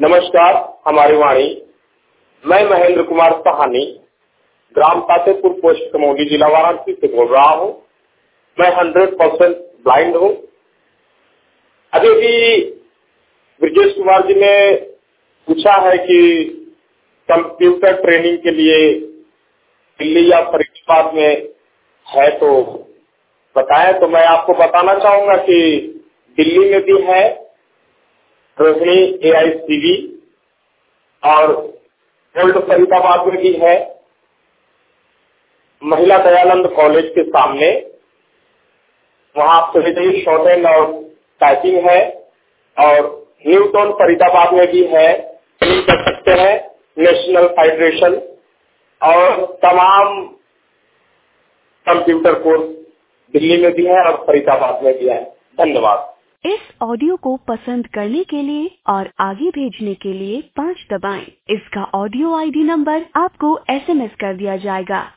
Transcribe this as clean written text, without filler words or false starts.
नमस्कार, हमारी वाणी। मैं महेंद्र कुमार सहानी, ग्राम तातेपुर, पोस्ट कमौली, जिला वाराणसी से बोल रहा हूँ। मैं 100% ब्लाइंड हूँ। अभी भी ब्रजेश कुमार जी ने पूछा है कि कंप्यूटर ट्रेनिंग के लिए दिल्ली या फरीदाबाद में है तो बताएं। तो मैं आपको बताना चाहूंगा कि दिल्ली में भी है, रोहिणी AICV, और ओल्ड फरीदाबाद में भी है, महिला दयानंद कॉलेज के सामने। वहां आप चले जाइए, शॉर्ट हैंड और टाइपिंग है। और न्यू टाउन फरीदाबाद में भी है, कर सकते हैं, नेशनल फेडरेशन। और तमाम कंप्यूटर कोर्स दिल्ली में भी है और फरीदाबाद में भी है। धन्यवाद। इस ऑडियो को पसंद करने के लिए और आगे भेजने के लिए 5 दबाएं। इसका ऑडियो ID नंबर आपको SMS कर दिया जाएगा।